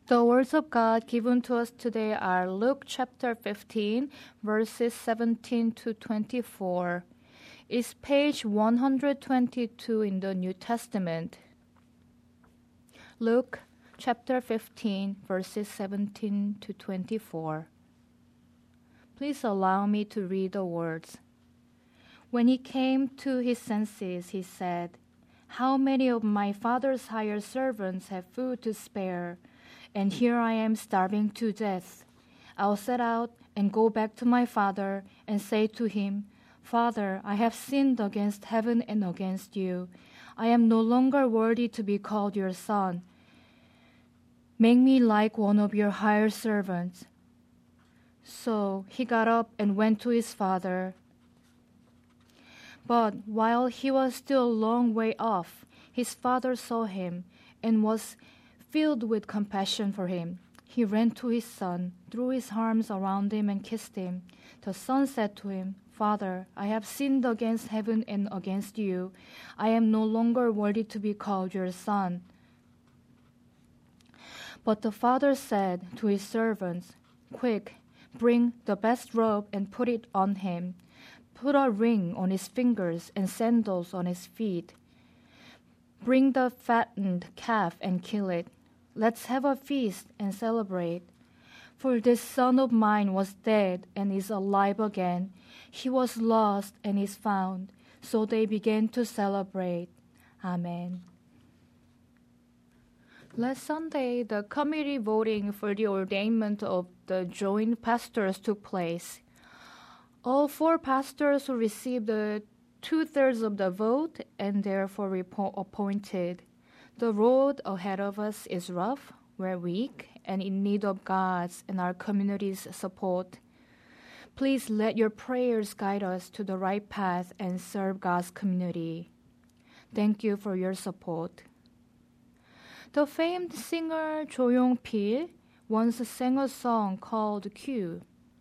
The words of God given to us today are Luke chapter 15, verses 17 to 24. It's page 122 in the New Testament. Luke chapter 15, verses 17 to 24. Please allow me to read the words. When he came to his senses, he said, "How many of my father's hired servants have food to spare? And here I am starving to death. I'll set out and go back to my father and say to him, 'Father, I have sinned against heaven and against you. I am no longer worthy to be called your son. Make me like one of your hired servants.' So he got up and went to his father. But while he was still a long way off, his father saw him and was filled with compassion for him. He ran to his son, threw his arms around him, and kissed him. The son said to him, 'Father, I have sinned against heaven and against you. I am no longer worthy to be called your son.' But the father said to his servants, 'Quick, bring the best robe and put it on him. Put a ring on his fingers and sandals on his feet. Bring the fattened calf and kill it. Let's have a feast and celebrate. For this son of mine was dead and is alive again. He was lost and is found.' So they began to celebrate." Amen. Last Sunday, the committee voting for the ordainment of the joint pastors took place. All 4 pastors who received the 2/3 of the vote and therefore appointed. The road ahead of us is rough, we're weak, and in need of God's and our community's support. Please let your prayers guide us to the right path and serve God's community. Thank you for your support. The famed singer Jo Yong-pil once sang a song called Q.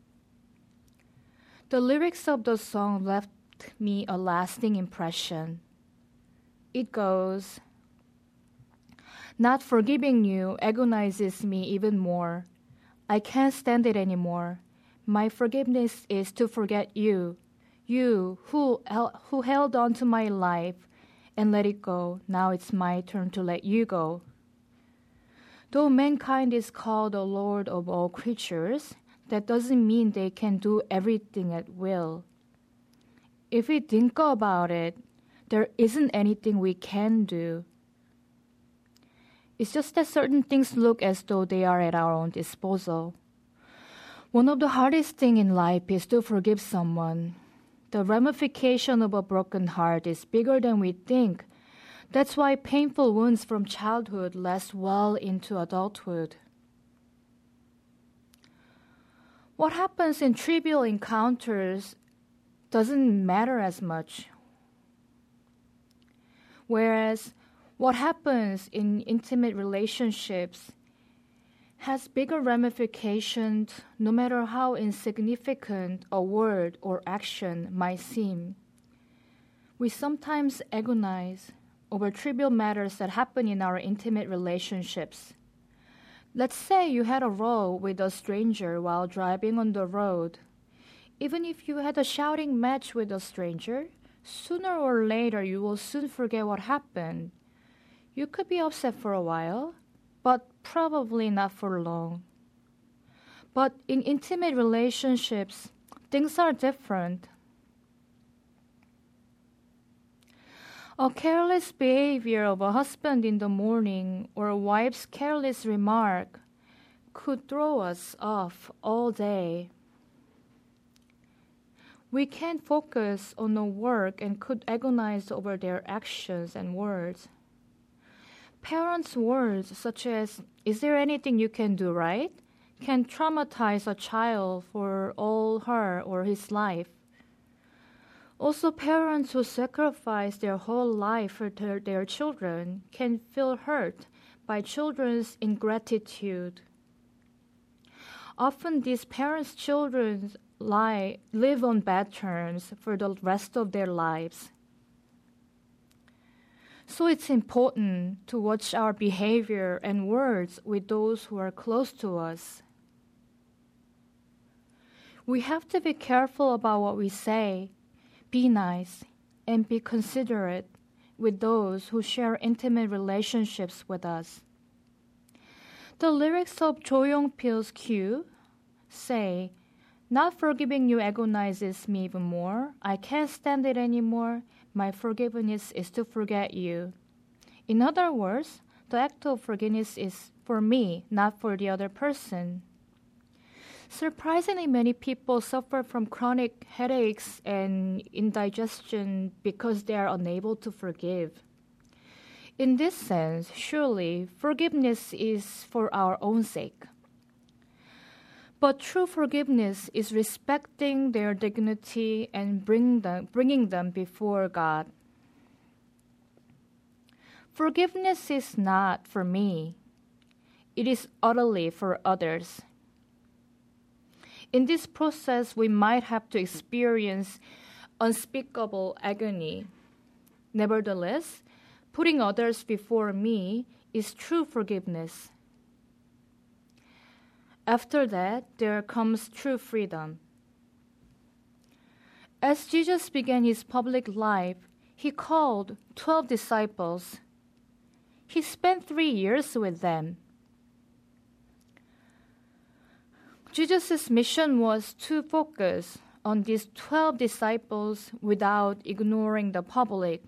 The lyrics of the song left me a lasting impression. It goes, "Not forgiving you agonizes me even more. I can't stand it anymore. My forgiveness is to forget you. You who held on to my life and let it go. Now it's my turn to let you go." Though mankind is called the Lord of all creatures, that doesn't mean they can do everything at will. If we think about it, there isn't anything we can do. It's just that certain things look as though they are at our own disposal. One of the hardest things in life is to forgive someone. The ramification of a broken heart is bigger than we think. That's why painful wounds from childhood last well into adulthood. What happens in trivial encounters doesn't matter as much. Whereas what happens in intimate relationships has bigger ramifications no matter how insignificant a word or action might seem. We sometimes agonize over trivial matters that happen in our intimate relationships. Let's say you had a row with a stranger while driving on the road. Even if you had a shouting match with a stranger, sooner or later you will soon forget what happened. You could be upset for a while, but probably not for long. But in intimate relationships, things are different. A careless behavior of a husband in the morning or a wife's careless remark could throw us off all day. We can't focus on the work and could agonize over their actions and words. Parents' words such as, "Is there anything you can do right?" can traumatize a child for all her or his life. Also, parents who sacrifice their whole life for their children can feel hurt by children's ingratitude. Often these parents' children live on bad terms for the rest of their lives. So it's important to watch our behavior and words with those who are close to us. We have to be careful about what we say, be nice, and be considerate with those who share intimate relationships with us. The lyrics of Jo Young-pil's Q say, "Not forgiving you agonizes me even more. I can't stand it anymore. My forgiveness is to forget you." In other words, the act of forgiveness is for me, not for the other person. Surprisingly, many people suffer from chronic headaches and indigestion because they are unable to forgive. In this sense, surely forgiveness is for our own sake. But true forgiveness is respecting their dignity and bringing them before God. Forgiveness is not for me. It is utterly for others. In this process, we might have to experience unspeakable agony. Nevertheless, putting others before me is true forgiveness. After that, there comes true freedom. As Jesus began his public life, he called 12 disciples. He spent 3 years with them. Jesus' mission was to focus on these 12 disciples without ignoring the public.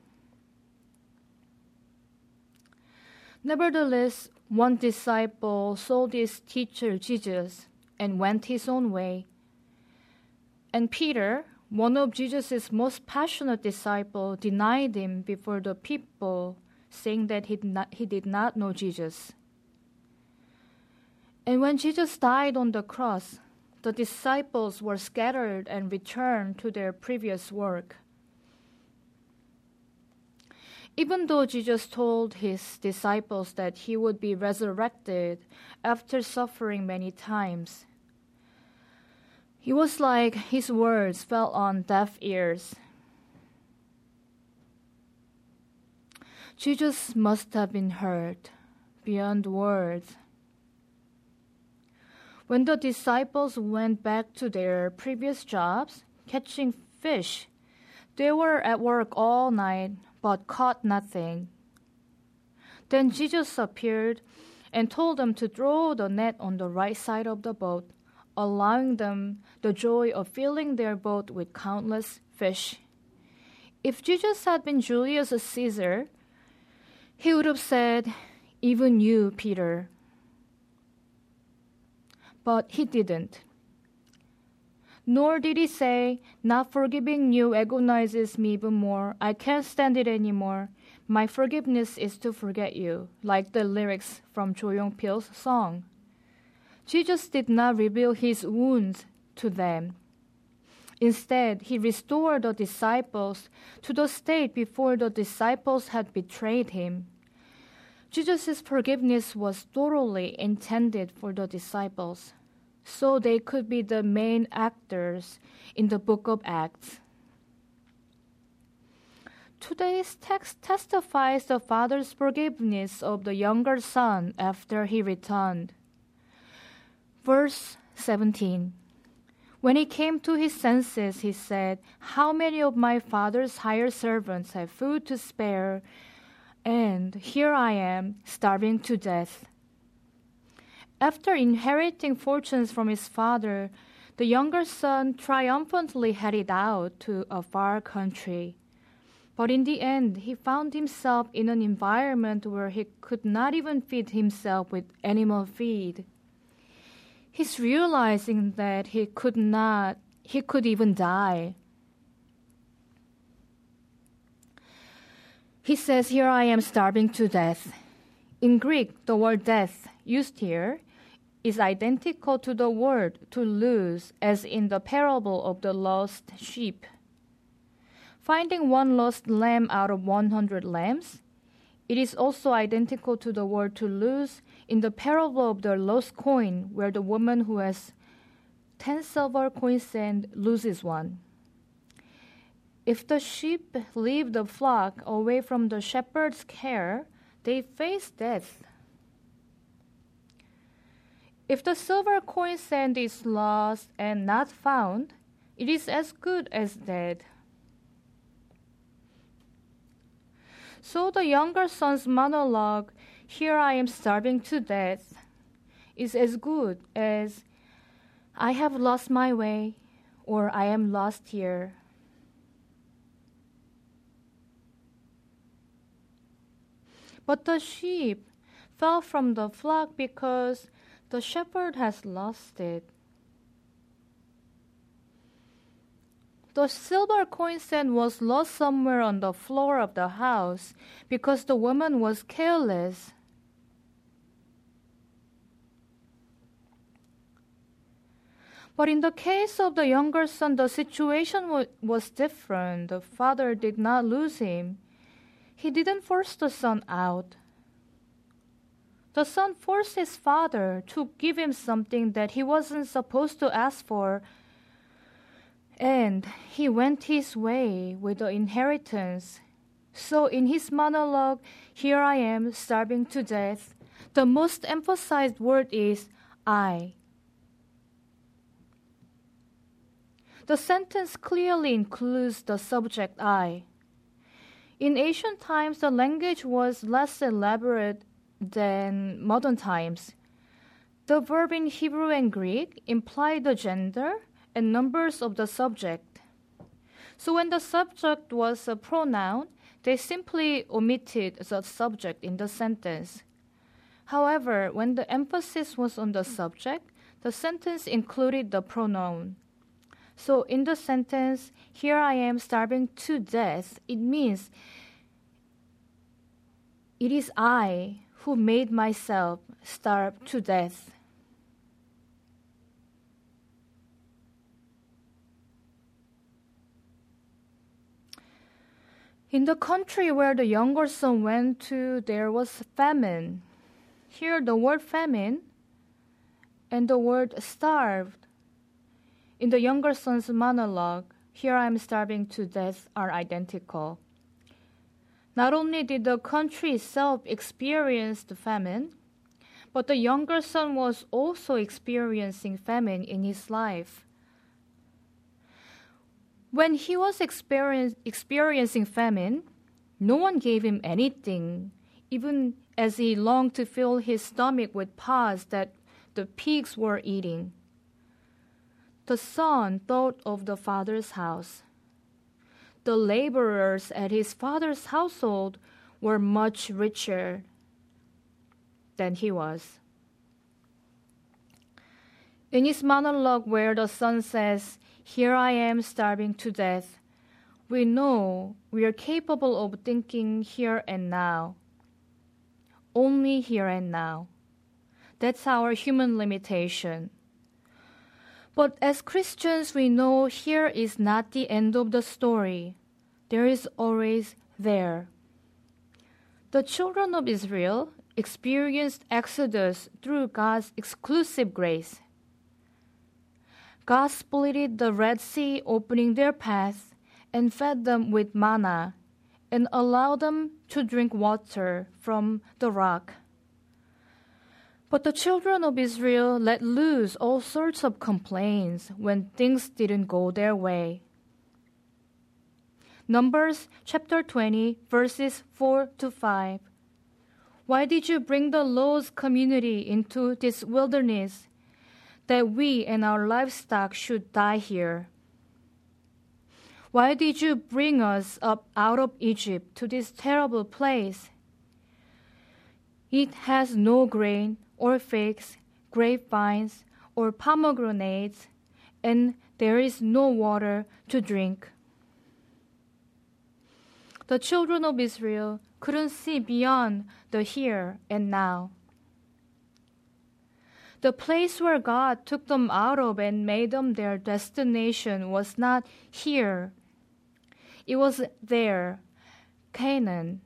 Nevertheless, one disciple saw this teacher Jesus and went his own way. And Peter, one of Jesus' most passionate disciples, denied him before the people, saying that he did not know Jesus. And when Jesus died on the cross, the disciples were scattered and returned to their previous work. Even though Jesus told his disciples that he would be resurrected after suffering many times, it was like his words fell on deaf ears. Jesus must have been hurt beyond words. When the disciples went back to their previous jobs, catching fish, they were at work all night but caught nothing. Then Jesus appeared and told them to throw the net on the right side of the boat, allowing them the joy of filling their boat with countless fish. If Jesus had been Julius Caesar, he would have said, "Even you, Peter." But he didn't. Nor did he say, "Not forgiving you agonizes me even more. I can't stand it anymore. My forgiveness is to forget you," like the lyrics from Jo Young-pil's song. Jesus did not reveal his wounds to them. Instead, he restored the disciples to the state before the disciples had betrayed him. Jesus' forgiveness was thoroughly intended for the disciples, so they could be the main actors in the book of Acts. Today's text testifies the father's forgiveness of the younger son after he returned. Verse 17. When he came to his senses, he said, "How many of my father's hired servants have food to spare, and here I am, starving to death." After inheriting fortunes from his father, the younger son triumphantly headed out to a far country. But in the end, he found himself in an environment where he could not even feed himself with animal feed. He's realizing that he could even die. He says, "Here I am starving to death." In Greek, the word death used here is identical to the word to lose, as in the parable of the lost sheep. Finding one lost lamb out of 100 lambs, it is also identical to the word to lose in the parable of the lost coin, where the woman who has 10 silver coins and loses one. If the sheep leave the flock away from the shepherd's care, they face death. If the silver coin sand is lost and not found, it is as good as dead. So the younger son's monologue, "Here I am starving to death," is as good as "I have lost my way," or "I am lost here." But the sheep fell from the flock because the shepherd has lost it. The silver coin sand was lost somewhere on the floor of the house because the woman was careless. But in the case of the younger son, the situation was different. The father did not lose him. He didn't force the son out. The son forced his father to give him something that he wasn't supposed to ask for, and he went his way with the inheritance. So in his monologue, "Here I am starving to death," the most emphasized word is "I." The sentence clearly includes the subject "I." In ancient times, the language was less elaborate than modern times. The verb in Hebrew and Greek implied the gender and numbers of the subject. So when the subject was a pronoun, they simply omitted the subject in the sentence. However, when the emphasis was on the subject, the sentence included the pronoun. So in the sentence, "Here I am starving to death," it means it is I who made myself starve to death. In the country where the younger son went to, there was famine. Here the word famine and the word starved in the younger son's monologue, "Here I am starving to death," are identical. Not only did the country itself experience the famine, but the younger son was also experiencing famine in his life. When he was experiencing famine, no one gave him anything, even as he longed to fill his stomach with pods that the pigs were eating. The son thought of the father's house. The laborers at his father's household were much richer than he was. In his monologue where the son says, "Here I am starving to death," we know we are capable of thinking here and now. Only here and now. That's our human limitation. But as Christians, we know here is not the end of the story. There is always there. The children of Israel experienced Exodus through God's exclusive grace. God split the Red Sea, opening their path, and fed them with manna, and allowed them to drink water from the rock. But the children of Israel let loose all sorts of complaints when things didn't go their way. Numbers chapter 20, verses 4 to 5. "Why did you bring the Lord's community into this wilderness, that we and our livestock should die here? Why did you bring us up out of Egypt to this terrible place? It has no grain, or figs, grapevines, or pomegranates, and there is no water to drink." The children of Israel couldn't see beyond the here and now. The place where God took them out of and made them their destination was not here. It was there, Canaan.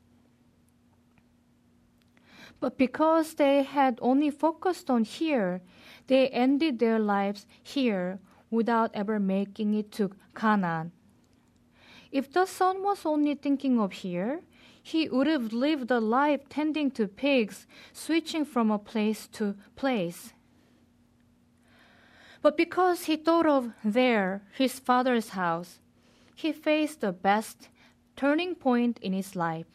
But because they had only focused on here, they ended their lives here without ever making it to Canaan. If the son was only thinking of here, he would have lived a life tending to pigs, switching from a place to place. But because he thought of there, his father's house, he faced the best turning point in his life.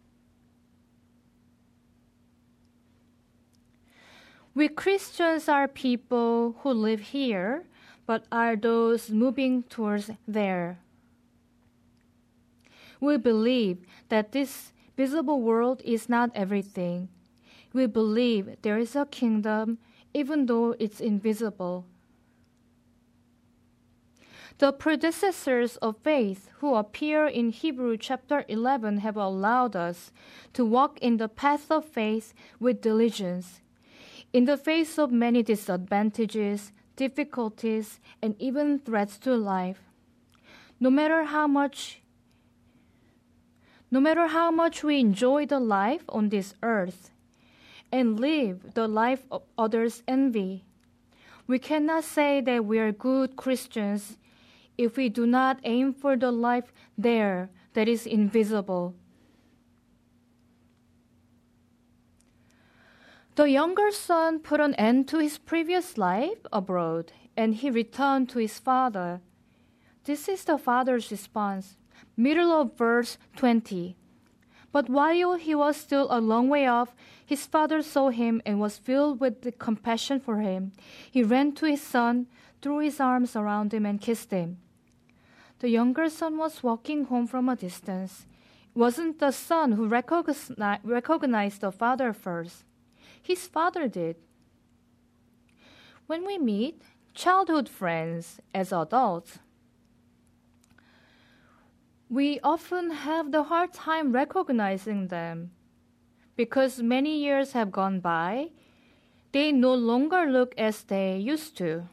We Christians are people who live here, but are those moving towards there. We believe that this visible world is not everything. We believe there is a kingdom, even though it's invisible. The predecessors of faith who appear in Hebrews chapter 11 have allowed us to walk in the path of faith with diligence, in the face of many disadvantages, difficulties, and even threats to life. No matter how much we enjoy the life on this earth and live the life of others' envy, we cannot say that we are good Christians if we do not aim for the life there that is invisible. The younger son put an end to his previous life abroad, and he returned to his father. This is the father's response. Middle of verse 20. But while he was still a long way off, his father saw him and was filled with the compassion for him. He ran to his son, threw his arms around him, and kissed him. The younger son was walking home from a distance. It wasn't the son who recognized the father first. His father did. When we meet childhood friends as adults, we often have the hard time recognizing them. Because many years have gone by, they no longer look as they used to.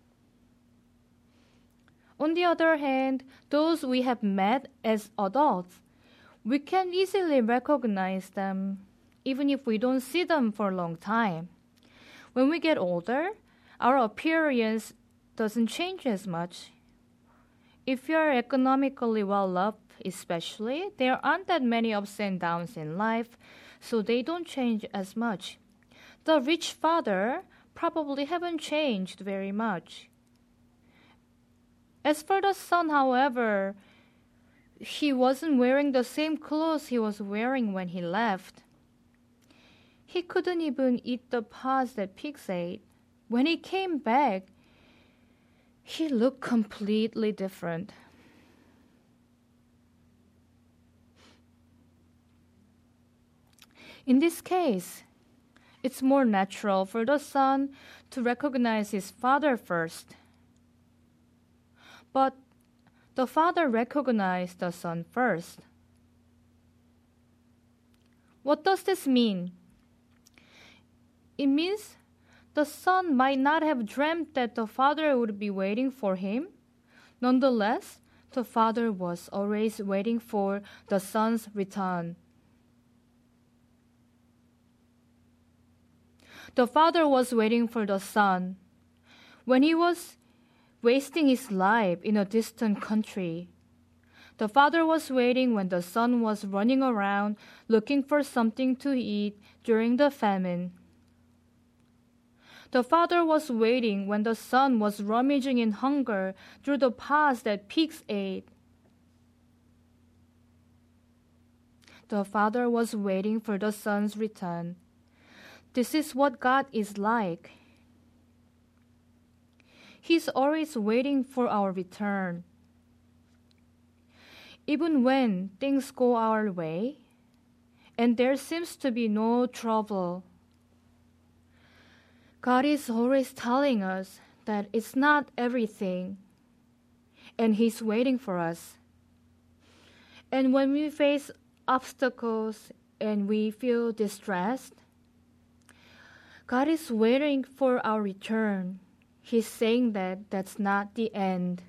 On the other hand, those we have met as adults, we can easily recognize them even if we don't see them for a long time. When we get older, our appearance doesn't change as much. If you are economically well-off especially, there aren't that many ups and downs in life, so they don't change as much. The rich father probably haven't changed very much. As for the son, however, he wasn't wearing the same clothes he was wearing when he left. He couldn't even eat the pods that pigs ate. When he came back, he looked completely different. In this case, it's more natural for the son to recognize his father first. But the father recognized the son first. What does this mean? It means the son might not have dreamt that the father would be waiting for him. Nonetheless, the father was always waiting for the son's return. The father was waiting for the son. When he was wasting his life in a distant country, the father was waiting when the son was running around looking for something to eat during the famine. The father was waiting when the son was rummaging in hunger through the pods that pigs ate. The father was waiting for the son's return. This is what God is like. He's always waiting for our return. Even when things go our way and there seems to be no trouble, God is always telling us that it's not everything, and He's waiting for us. And when we face obstacles and we feel distressed, God is waiting for our return. He's saying that that's not the end.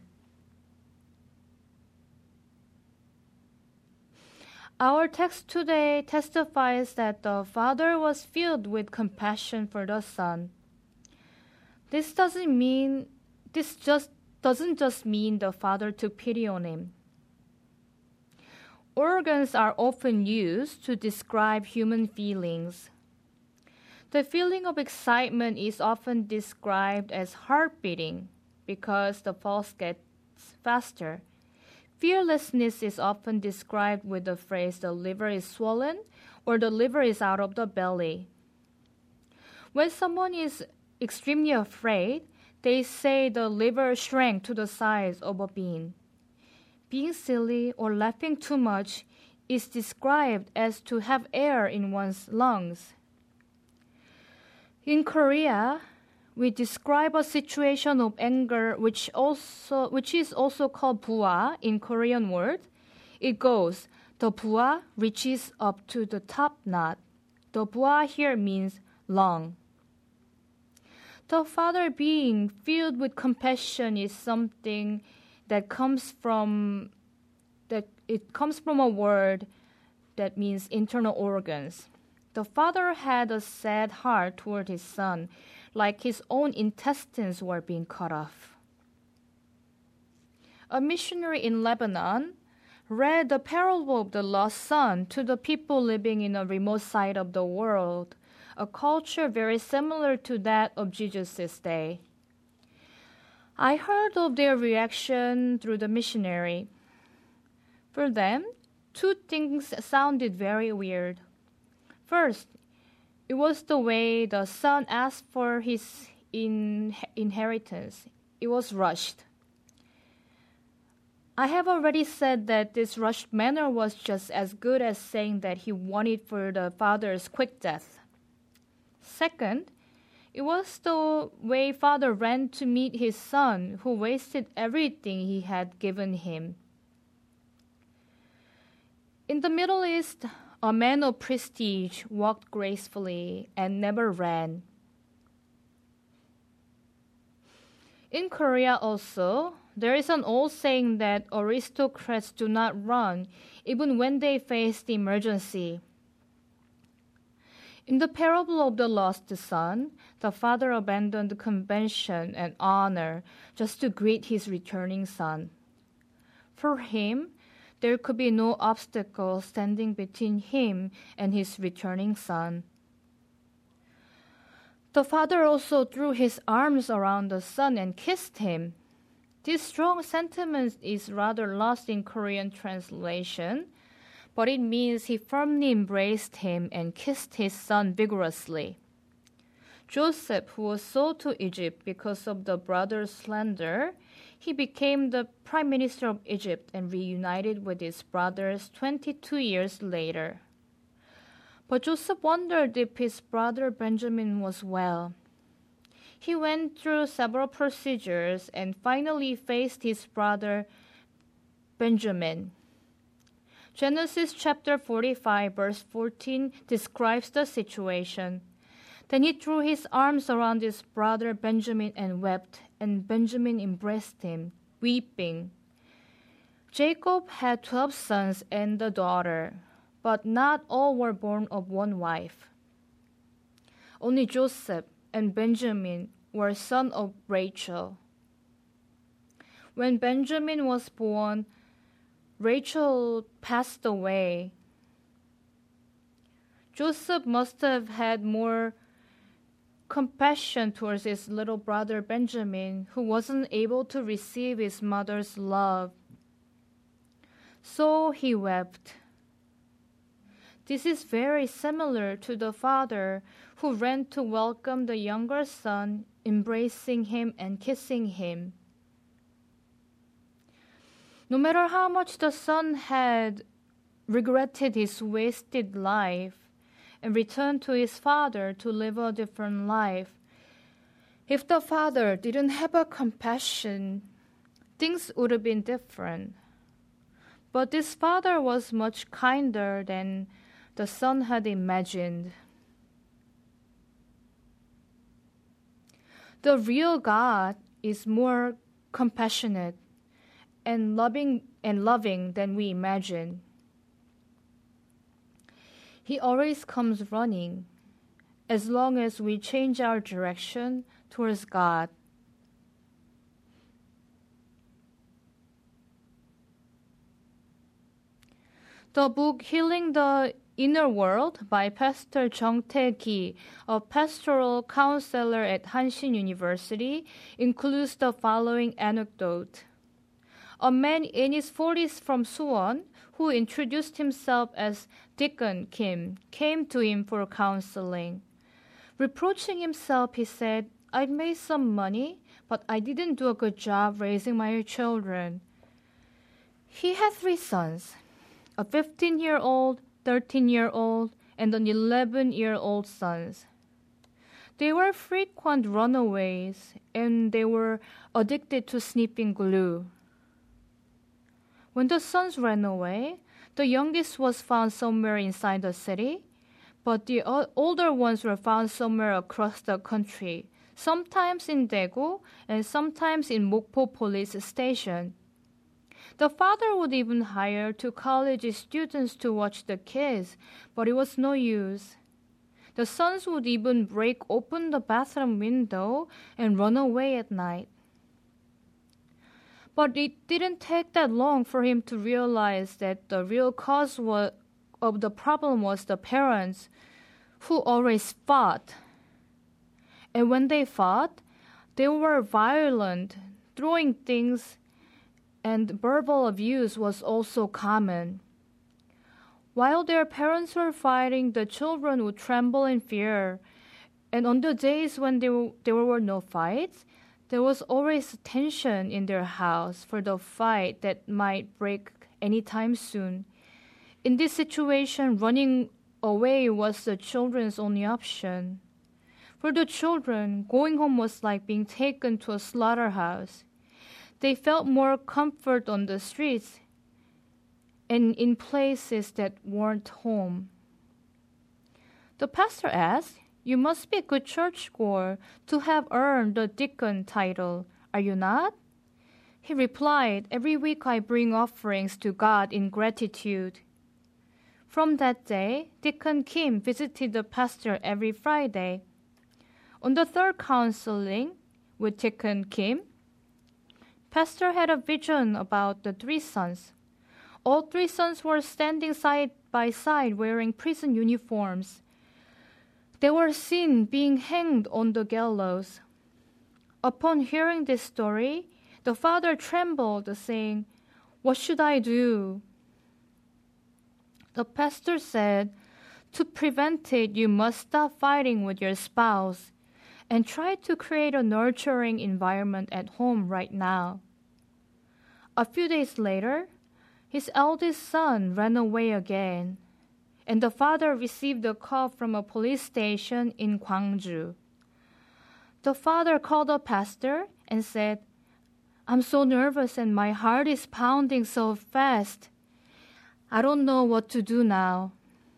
Our text today testifies that the father was filled with compassion for the son. This doesn't just mean the father took pity on him. Organs are often used to describe human feelings. The feeling of excitement is often described as heart beating because the pulse gets faster. Fearlessness is often described with the phrase the liver is swollen or the liver is out of the belly. When someone is extremely afraid, they say the liver shrank to the size of a bean. Being silly or laughing too much is described as to have air in one's lungs. In Korea, we describe a situation of anger which is also called 부하 in Korean word. It goes, the 부하 reaches up to the top knot. The 부하 here means lung. The father being filled with compassion is something that comes from a word that means internal organs. The father had a sad heart toward his son, like his own intestines were being cut off. A missionary in Lebanon read the parable of the lost son to the people living in a remote side of the world, a culture very similar to that of Jesus' day. I heard of their reaction through the missionary. For them, two things sounded very weird. First, it was the way the son asked for his inheritance. It was rushed. I have already said that this rushed manner was just as good as saying that he wanted for the father's quick death. Second, it was the way father ran to meet his son who wasted everything he had given him. In the Middle East, a man of prestige walked gracefully and never ran. In Korea also, there is an old saying that aristocrats do not run even when they face the emergency. In the parable of the lost son, the father abandoned convention and honor just to greet his returning son. For him, there could be no obstacle standing between him and his returning son. The father also threw his arms around the son and kissed him. This strong sentiment is rather lost in Korean translation, but it means he firmly embraced him and kissed his son vigorously. Joseph, who was sold to Egypt because of the brother's slander, he became the prime minister of Egypt and reunited with his brothers 22 years later. But Joseph wondered if his brother Benjamin was well. He went through several procedures and finally faced his brother Benjamin. Genesis chapter 45 verse 14 describes the situation. Then he threw his arms around his brother Benjamin and wept, and Benjamin embraced him, weeping. Jacob had 12 sons and a daughter, but not all were born of one wife. Only Joseph and Benjamin were sons of Rachel. When Benjamin was born, Rachel passed away. Joseph must have had more compassion towards his little brother Benjamin, who wasn't able to receive his mother's love. So he wept. This is very similar to the father who ran to welcome the younger son, embracing him and kissing him. No matter how much the son had regretted his wasted life and returned to his father to live a different life, if the father didn't have a compassion, things would have been different. But this father was much kinder than the son had imagined. The real God is more compassionate and loving than we imagine. He always comes running as long as we change our direction towards God. The book Healing the Inner World by Pastor Jung Tae-ki, a pastoral counselor at Hanshin University, includes the following anecdote. A man in his 40s from Suwon, who introduced himself as Deacon Kim, came to him for counseling. Reproaching himself, he said, "I'd made some money, but I didn't do a good job raising my children." He had 3 sons, a 15-year-old, 13-year-old, and an 11-year-old sons. They were frequent runaways, and they were addicted to sniffing glue. When the sons ran away, the youngest was found somewhere inside the city, but the older ones were found somewhere across the country, sometimes in Daegu and sometimes in Mokpo police station. The father would even hire 2 college students to watch the kids, but it was no use. The sons would even break open the bathroom window and run away at night. But it didn't take that long for him to realize that the real cause of the problem was the parents, who always fought. And when they fought, they were violent, throwing things, and verbal abuse was also common. While their parents were fighting, the children would tremble in fear. And on the days when there were no fights, there was always tension in their house for the fight that might break anytime soon. In this situation, running away was the children's only option. For the children, going home was like being taken to a slaughterhouse. They felt more comfort on the streets and in places that weren't home. The pastor asked, "You must be a good churchgoer to have earned the deacon title, are you not?" He replied, "Every week I bring offerings to God in gratitude." From that day, Deacon Kim visited the pastor every Friday. On the 3rd counseling with Deacon Kim, pastor had a vision about the 3 sons. All 3 sons were standing side by side wearing prison uniforms. They were seen being hanged on the gallows. Upon hearing this story, the father trembled, saying, "What should I do?" The pastor said, "To prevent it, you must stop fighting with your spouse and try to create a nurturing environment at home right now." A few days later, his eldest son ran away again, and the father received a call from a police station in Gwangju. The father called the pastor and said, "I'm so nervous and my heart is pounding so fast. I don't know what to do now."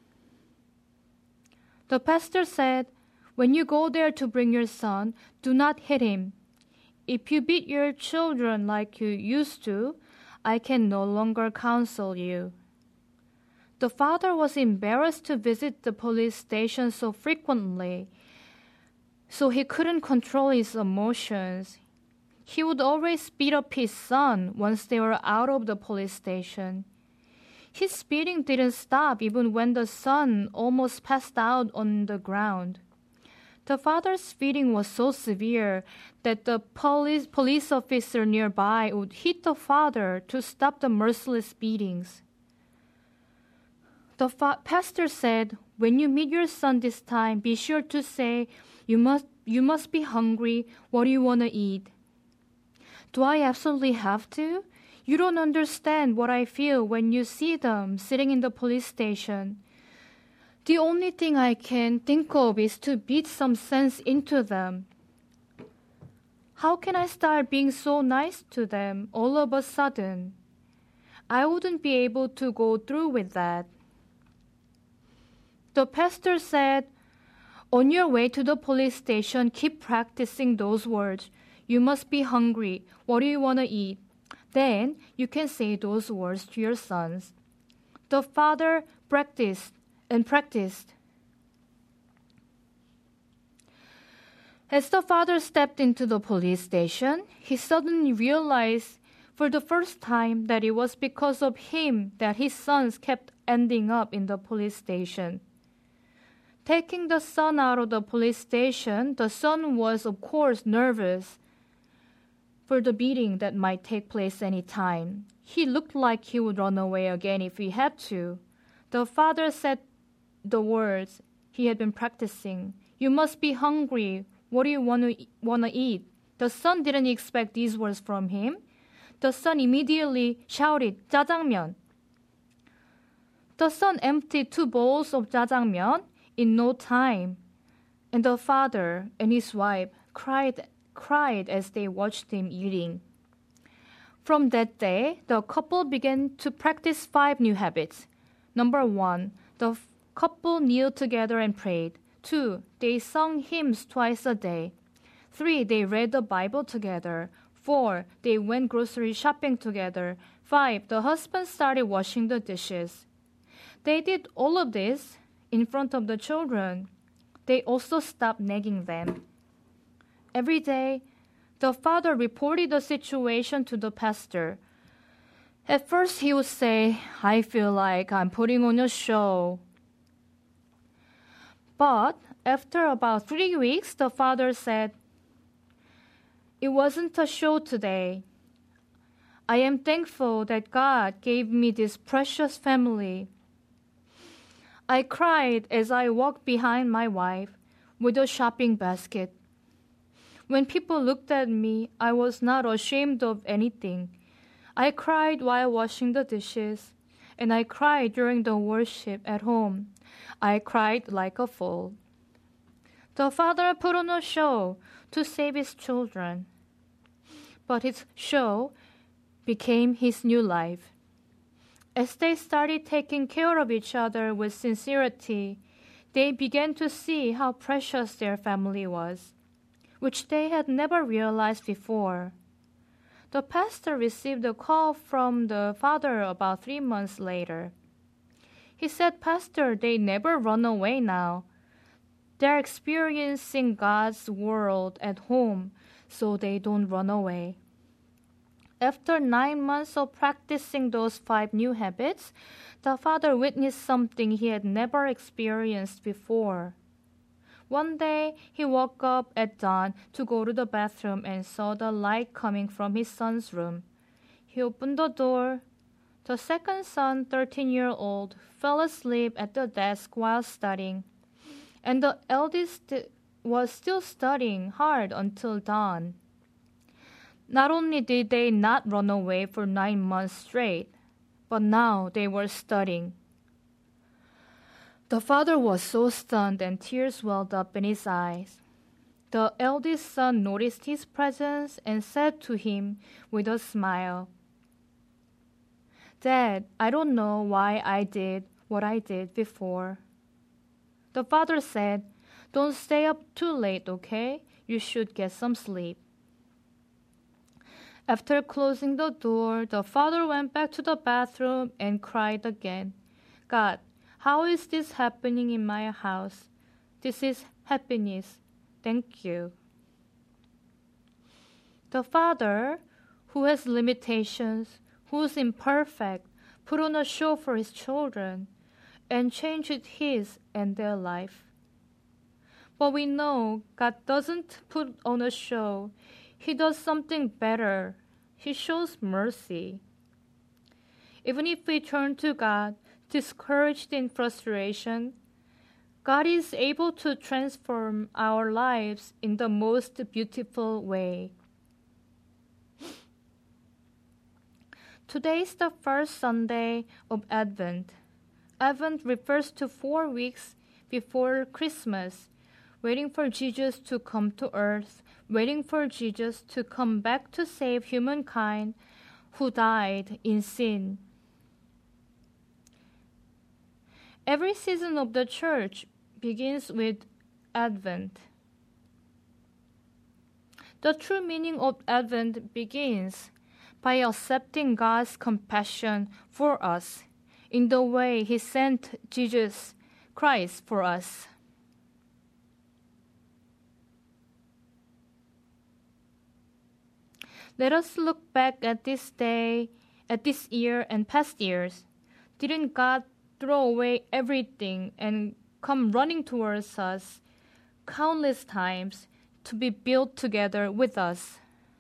The pastor said, "When you go there to bring your son, do not hit him. If you beat your children like you used to, I can no longer counsel you." The father was embarrassed to visit the police station so frequently, so he couldn't control his emotions. He would always beat up his son once they were out of the police station. His beating didn't stop even when the son almost passed out on the ground. The father's beating was so severe that the police officer nearby would hit the father to stop the merciless beatings. The pastor said, "When you meet your son this time, be sure to say, you must be hungry. What do you want to eat?" "Do I absolutely have to? You don't understand what I feel when you see them sitting in the police station. The only thing I can think of is to beat some sense into them. How can I start being so nice to them all of a sudden? I wouldn't be able to go through with that." The pastor said, "On your way to the police station, keep practicing those words. You must be hungry. What do you want to eat? Then you can say those words to your sons." The father practiced and practiced. As the father stepped into the police station, he suddenly realized for the first time that it was because of him that his sons kept ending up in the police station. Taking the son out of the police station, the son was, of course, nervous for the beating that might take place any time. He looked like he would run away again if he had to. The father said the words he had been practicing. "You must be hungry. What do you want to eat?" The son didn't expect these words from him. The son immediately shouted, "짜장면." The son emptied 2 bowls of jjajangmyeon in no time, and the father and his wife cried as they watched him eating. From that day, the couple began to practice 5 new habits. Number 1, the couple kneeled together and prayed. 2, they sung hymns twice a day. 3, they read the Bible together. 4, they went grocery shopping together. 5, the husband started washing the dishes. They did all of this in front of the children. They also stopped nagging them. Every day, the father reported the situation to the pastor. At first, he would say, "I feel like I'm putting on a show." But after about 3 weeks, the father said, "It wasn't a show today. I am thankful that God gave me this precious family. I cried as I walked behind my wife with a shopping basket. When people looked at me, I was not ashamed of anything. I cried while washing the dishes, and I cried during the worship at home. I cried like a fool." The father put on a show to save his children, but his show became his new life. As they started taking care of each other with sincerity, they began to see how precious their family was, which they had never realized before. The pastor received a call from the father about 3 months later. He said, "Pastor, they never run away now. They're experiencing God's world at home, so they don't run away." After 9 months of practicing those 5 new habits, the father witnessed something he had never experienced before. One day, he woke up at dawn to go to the bathroom and saw the light coming from his son's room. He opened the door. The second son, 13-year-old, fell asleep at the desk while studying, and the eldest was still studying hard until dawn. Not only did they not run away for 9 months straight, but now they were studying. The father was so stunned and tears welled up in his eyes. The eldest son noticed his presence and said to him with a smile, "Dad, I don't know why I did what I did before." The father said, "Don't stay up too late, okay? You should get some sleep." After closing the door, the father went back to the bathroom and cried again. "God, how is this happening in my house? This is happiness. Thank you." The father, who has limitations, who is imperfect, put on a show for his children and changed his and their life. But we know God doesn't put on a show. He does something better. He shows mercy. Even if we turn to God, discouraged in frustration, God is able to transform our lives in the most beautiful way. Today is the first Sunday of Advent. Advent refers to 4 weeks before Christmas, waiting for Jesus to come to earth, waiting for Jesus to come back to save humankind who died in sin. Every season of the church begins with Advent. The true meaning of Advent begins by accepting God's compassion for us in the way He sent Jesus Christ for us. Let us look back at this day, at this year and past years. Didn't God throw away everything and come running towards us countless times to be built together with us?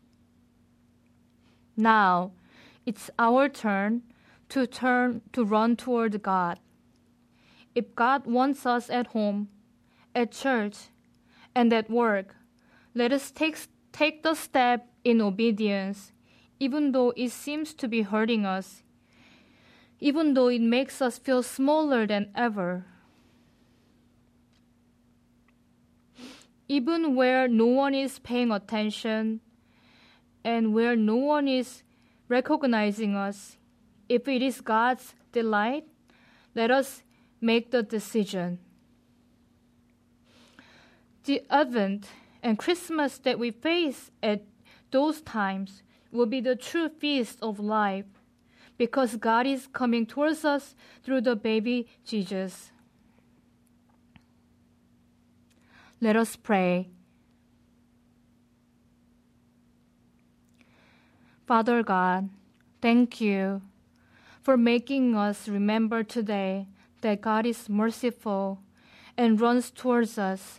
Now, it's our turn to run toward God. If God wants us at home, at church, and at work, let us take the step in obedience, even though it seems to be hurting us, even though it makes us feel smaller than ever. Even where no one is paying attention and where no one is recognizing us, if it is God's delight, let us make the decision. The Advent and Christmas that we face at those times will be the true feast of life, because God is coming towards us through the baby Jesus. Let us pray. Father God, thank you for making us remember today that God is merciful and runs towards us.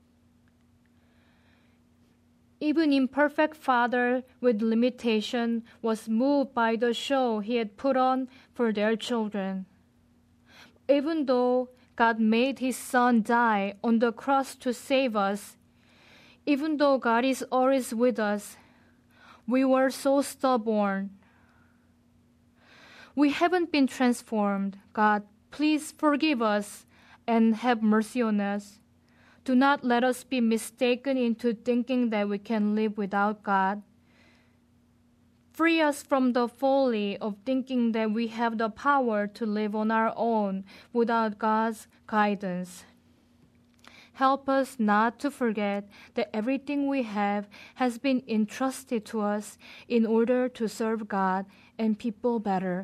Even imperfect father with limitation was moved by the show he had put on for their children. Even though God made his son die on the cross to save us, even though God is always with us, we were so stubborn. We haven't been transformed. God, please forgive us and have mercy on us. Do not let us be mistaken into thinking that we can live without God. Free us from the folly of thinking that we have the power to live on our own without God's guidance. Help us not to forget that everything we have has been entrusted to us in order to serve God and people better.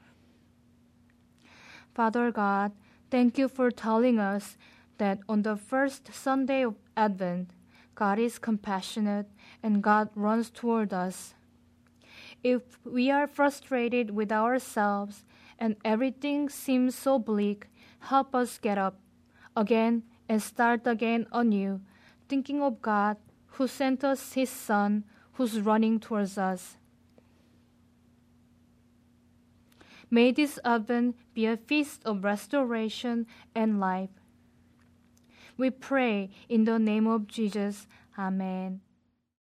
Father God, thank you for telling us that on the first Sunday of Advent, God is compassionate and God runs toward us. If we are frustrated with ourselves and everything seems so bleak, help us get up again and start again anew, thinking of God who sent us his Son, who's running towards us. May this Advent be a feast of restoration and life. We pray in the name of Jesus. Amen.